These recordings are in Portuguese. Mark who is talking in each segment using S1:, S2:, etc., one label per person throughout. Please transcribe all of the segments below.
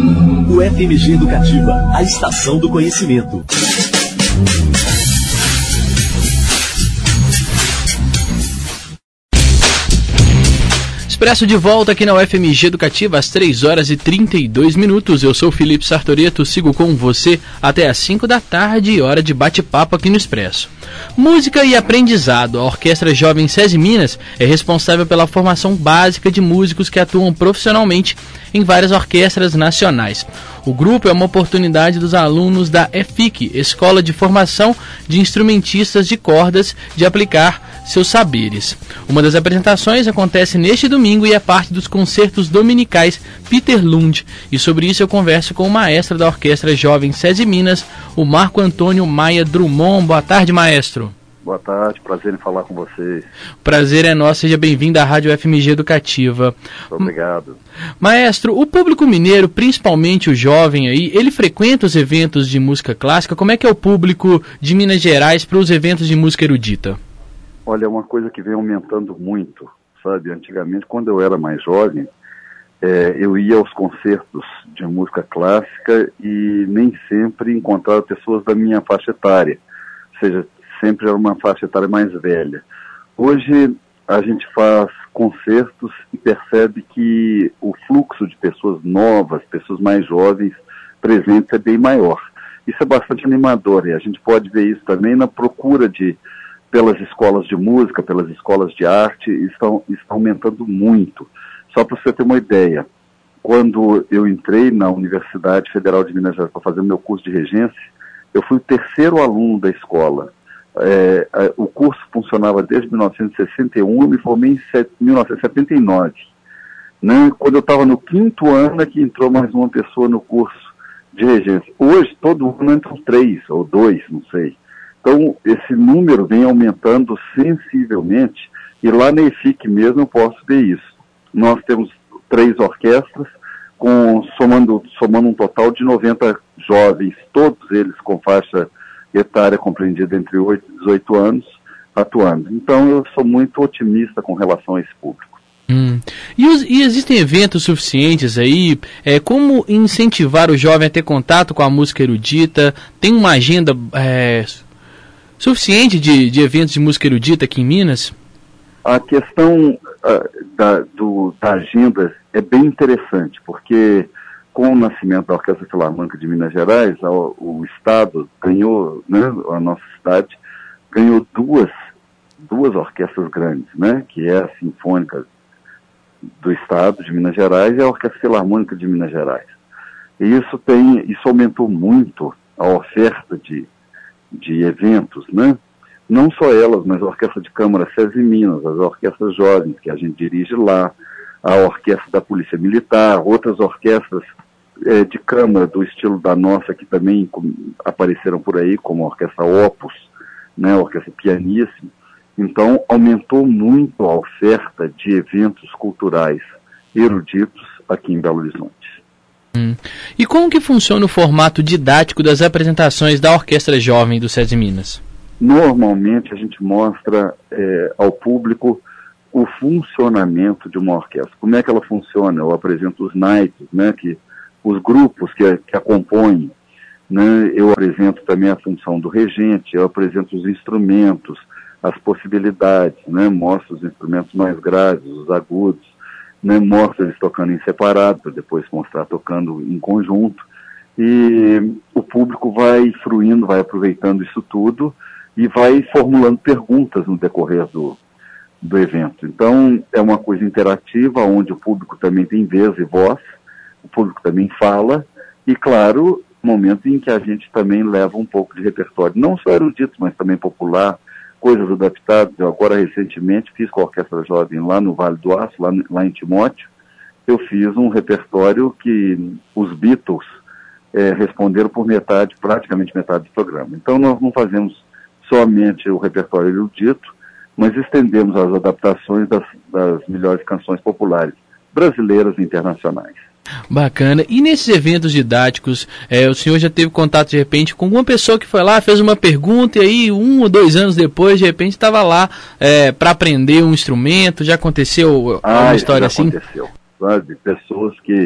S1: O FMG Educativa, a estação do conhecimento.
S2: Expresso de volta aqui na UFMG Educativa às 3h32. Eu sou o Felipe Sartoreto, sigo com você até às 5 da tarde, hora de bate-papo aqui no Expresso. Música e aprendizado. A Orquestra Jovem SESI Minas é responsável pela formação básica de músicos que atuam profissionalmente em várias orquestras nacionais. O grupo é uma oportunidade dos alunos da EFIC, Escola de Formação de Instrumentistas de Cordas, de aplicar seus saberes. Uma das apresentações acontece neste domingo e é parte dos concertos dominicais Peter Lund. E sobre isso eu converso com o maestro da Orquestra Jovem SESI Minas, o Marco Antônio Maia Drummond. Boa tarde, maestro.
S3: Boa tarde, prazer em falar com vocês.
S2: Prazer é nosso, seja bem-vindo à Rádio FMG Educativa.
S3: Obrigado.
S2: Maestro, o público mineiro, principalmente o jovem aí, ele frequenta os eventos de música clássica? Como é que é o público de Minas Gerais para os eventos de música erudita?
S3: Olha, é uma coisa que vem aumentando muito, sabe? Antigamente, quando eu era mais jovem, eu ia aos concertos de música clássica e nem sempre encontrava pessoas da minha faixa etária, ou seja, sempre era uma faixa etária mais velha. Hoje a gente faz concertos e percebe que o fluxo de pessoas novas, pessoas mais jovens presentes é bem maior. Isso é bastante animador e a gente pode ver isso também na procura pelas escolas de música, pelas escolas de arte, estão aumentando muito. Só para você ter uma ideia, quando eu entrei na Universidade Federal de Minas Gerais para fazer o meu curso de regência, eu fui o terceiro aluno da escola. O curso funcionava desde 1961, eu me formei em 1979. Né? Quando eu estava no 5º ano é que entrou mais uma pessoa no curso de regência. Hoje, todo ano entram 3 ou 2, não sei. Então, esse número vem aumentando sensivelmente e lá na EFIC mesmo eu posso ver isso. Nós temos 3 orquestras, somando um total de 90 jovens, todos eles com faixa etária compreendida entre 8 e 18 anos, atuando. Então, eu sou muito otimista com relação a esse público.
S2: E existem eventos suficientes aí? Como incentivar o jovem a ter contato com a música erudita? Tem uma agenda suficiente de eventos de música erudita aqui em Minas?
S3: A questão da agenda é bem interessante, porque com o nascimento da Orquestra Filarmônica de Minas Gerais, o Estado ganhou, né, a nossa cidade ganhou duas orquestras grandes, né, que é a Sinfônica do Estado de Minas Gerais e a Orquestra Filarmônica de Minas Gerais. E isso aumentou muito a oferta de eventos, né? Não só elas, mas a Orquestra de Câmara SESI Minas, as orquestras jovens que a gente dirige lá, a Orquestra da Polícia Militar, outras orquestras de câmara do estilo da nossa que também apareceram por aí, como a Orquestra Opus, né, a Orquestra Pianissimo. Então, aumentou muito a oferta de eventos culturais eruditos aqui em Belo Horizonte.
S2: E como que funciona o formato didático das apresentações da Orquestra Jovem do SESI Minas?
S3: Normalmente a gente mostra ao público o funcionamento de uma orquestra. Como é que ela funciona? Eu apresento os naipes, né, os grupos que a compõem, né, eu apresento também a função do regente, eu apresento os instrumentos, as possibilidades, né, mostro os instrumentos mais graves, os agudos, né, mostro eles tocando em separado, para depois mostrar tocando em conjunto, e o público vai fruindo, vai aproveitando isso tudo e vai formulando perguntas no decorrer do evento. Então, é uma coisa interativa, onde o público também tem vez e voz, o público também fala, e, claro, momento em que a gente também leva um pouco de repertório, não só erudito, mas também popular, coisas adaptadas. Eu agora, recentemente, fiz com a Orquestra Jovem lá no Vale do Aço, lá em Timóteo, eu fiz um repertório que os Beatles responderam por praticamente metade do programa. Então, nós não fazemos somente o repertório erudito, mas estendemos as adaptações das melhores canções populares brasileiras e internacionais.
S2: Bacana. E nesses eventos didáticos, o senhor já teve contato de repente com alguma pessoa que foi lá, fez uma pergunta e aí 1 ou 2 anos depois, de repente estava lá para aprender um instrumento? Já aconteceu uma história assim?
S3: Aconteceu, sabe? Pessoas que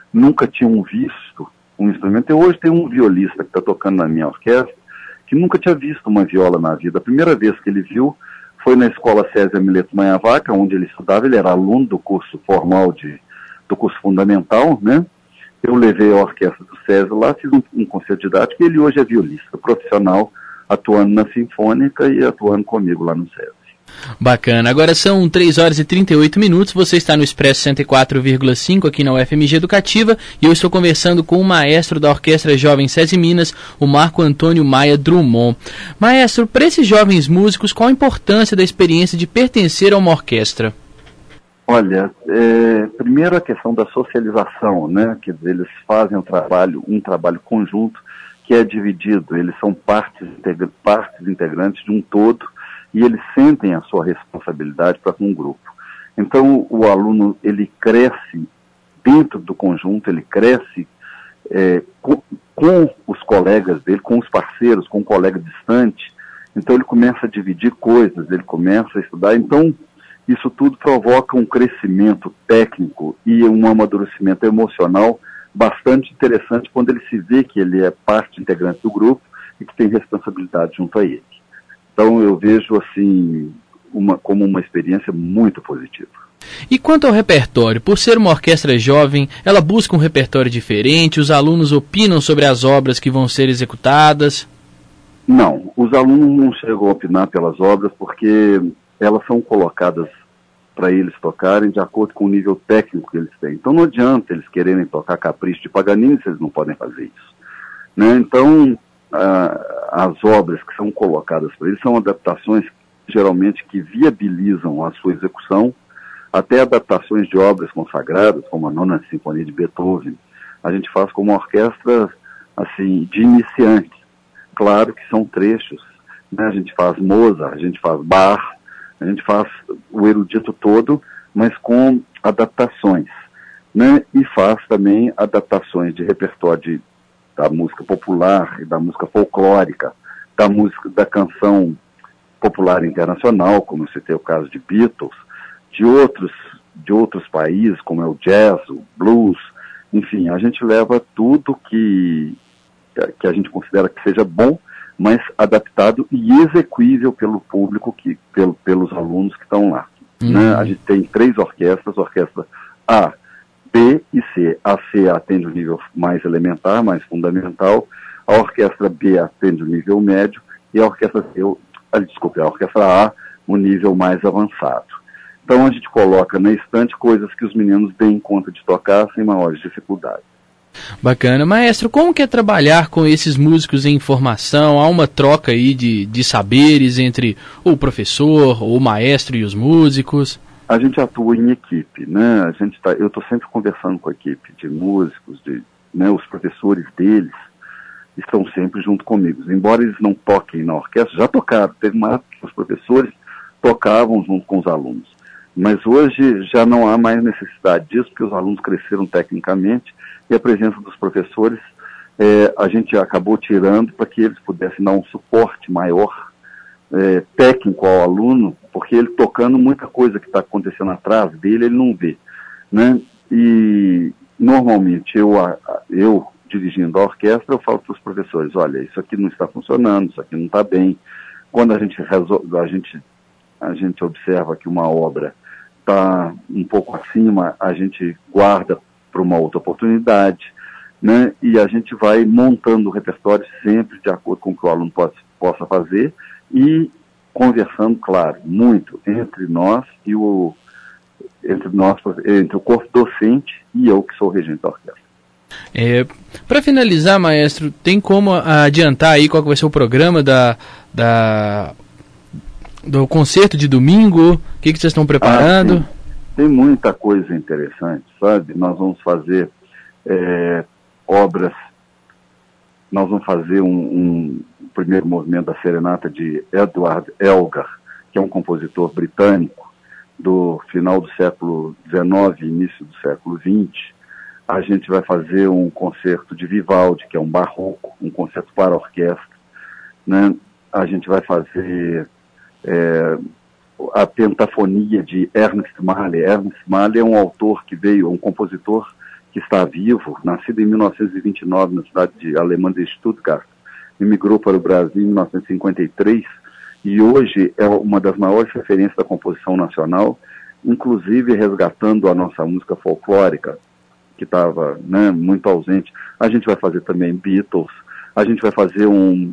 S3: nunca tinham visto um instrumento. Eu hoje tenho um violista que está tocando na minha orquestra, que nunca tinha visto uma viola na vida. A primeira vez que ele viu foi na escola César Mileto Manhavaca, onde ele estudava. Ele era aluno do curso formal, do curso fundamental, né? Eu levei a orquestra do César lá, fiz um concerto didático, e ele hoje é violista profissional, atuando na Sinfônica e atuando comigo lá no César.
S2: Bacana. Agora são 3 horas e 38 minutos, você está no Expresso 104,5 aqui na UFMG Educativa e eu estou conversando com o maestro da Orquestra Jovem SESI Minas, o Marco Antônio Maia Drummond. Maestro, para esses jovens músicos, qual a importância da experiência de pertencer a uma orquestra?
S3: Olha, primeiro a questão da socialização, né? Quer dizer, eles fazem um trabalho conjunto que é dividido, eles são partes integrantes de um todo, e eles sentem a sua responsabilidade para com o grupo. Então, o aluno, ele cresce dentro do conjunto, ele cresce com os colegas dele, com os parceiros, com um colega distante. Então, ele começa a dividir coisas, ele começa a estudar. Então, isso tudo provoca um crescimento técnico e um amadurecimento emocional bastante interessante quando ele se vê que ele é parte integrante do grupo e que tem responsabilidade junto a ele. Então eu vejo assim como uma experiência muito positiva.
S2: E quanto ao repertório, por ser uma orquestra jovem, ela busca um repertório diferente, os alunos opinam sobre as obras que vão ser executadas?
S3: Não, os alunos não chegam a opinar pelas obras porque elas são colocadas para eles tocarem de acordo com o nível técnico que eles têm. Então não adianta eles quererem tocar Capricho de Paganini se eles não podem fazer isso, né? Então as obras que são colocadas para eles são adaptações geralmente que viabilizam a sua execução, até adaptações de obras consagradas, como a Nona Sinfonia de Beethoven, a gente faz como uma orquestra assim, de iniciantes. Claro que são trechos, né? A gente faz Mozart, a gente faz Bach, a gente faz o erudito todo, mas com adaptações, né? E faz também adaptações de repertório da música popular e da música folclórica, da canção popular internacional, como eu citei o caso de Beatles, de outros países, como é o jazz, o blues, enfim, a gente leva tudo que a gente considera que seja bom, mas adaptado e execuível pelo público, pelos alunos que estão lá. Né? A gente tem 3 orquestras, orquestra A, B e C. A C atende o nível mais elementar, mais fundamental, a orquestra B atende o nível médio e a orquestra A, o nível mais avançado. Então a gente coloca na estante coisas que os meninos deem conta de tocar sem maiores dificuldades.
S2: Bacana. Maestro, como que é trabalhar com esses músicos em formação? Há uma troca aí de saberes entre o professor, o maestro e os músicos?
S3: A gente atua em equipe, né? Eu estou sempre conversando com a equipe de músicos, né, os professores deles estão sempre junto comigo. Embora eles não toquem na orquestra, já tocaram. Teve uma época que os professores tocavam junto com os alunos. Mas hoje já não há mais necessidade disso, porque os alunos cresceram tecnicamente e a presença dos professores a gente acabou tirando para que eles pudessem dar um suporte maior técnico ao aluno, porque ele tocando muita coisa que está acontecendo atrás dele, ele não vê, né? E normalmente eu dirigindo a orquestra, eu falo para os professores, olha, isso aqui não está funcionando, isso aqui não está bem. Quando a gente observa que uma obra está um pouco acima, a gente guarda para uma outra oportunidade, né? E a gente vai montando o repertório sempre de acordo com o que o aluno possa fazer e conversando, claro, muito entre nós e entre o corpo docente e eu, que sou o regente da orquestra.
S2: Para finalizar, maestro, tem como adiantar aí qual que vai ser o programa do concerto de domingo? O que vocês estão preparando?
S3: Tem muita coisa interessante, sabe? Nós vamos fazer obras, nós vamos fazer um primeiro movimento da serenata de Edward Elgar, que é um compositor britânico do final do século XIX e início do século XX. A gente vai fazer um concerto de Vivaldi, que é um barroco, um concerto para orquestra, né? A gente vai fazer a pentafonia de Ernst Mahler. Ernst Mahler é um autor um compositor que está vivo, nascido em 1929 na cidade alemã de Stuttgart, emigrou para o Brasil em 1953 e hoje é uma das maiores referências da composição nacional, inclusive resgatando a nossa música folclórica, que estava, né, muito ausente. A gente vai fazer também Beatles, a gente vai fazer um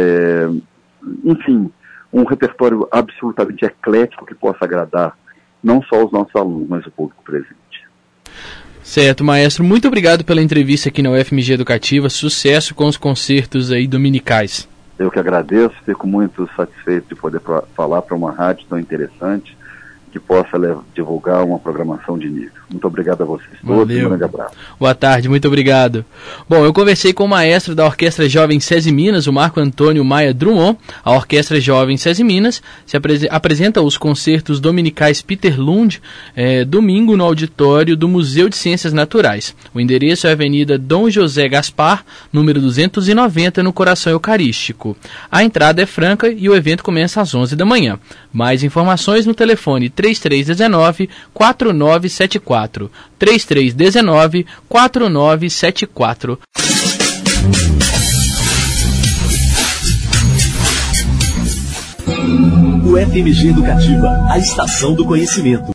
S3: repertório absolutamente eclético que possa agradar não só os nossos alunos, mas o público presente.
S2: Certo, maestro. Muito obrigado pela entrevista aqui na UFMG Educativa. Sucesso com os concertos aí dominicais.
S3: Eu que agradeço, fico muito satisfeito de poder falar para uma rádio tão interessante que possa divulgar uma programação de nível. Muito obrigado a vocês todos e um grande abraço.
S2: Boa tarde, muito obrigado. Bom, eu conversei com o maestro da Orquestra Jovem SESI Minas, o Marco Antônio Maia Drummond. A Orquestra Jovem SESI Minas apresenta os concertos dominicais Peter Lund, domingo no auditório do Museu de Ciências Naturais. O endereço é a Avenida Dom José Gaspar, número 290, no Coração Eucarístico. A entrada é franca e o evento começa às 11 da manhã. Mais informações no telefone 3319-4974. 3319-4974.
S1: UFMG Educativa, a estação do conhecimento.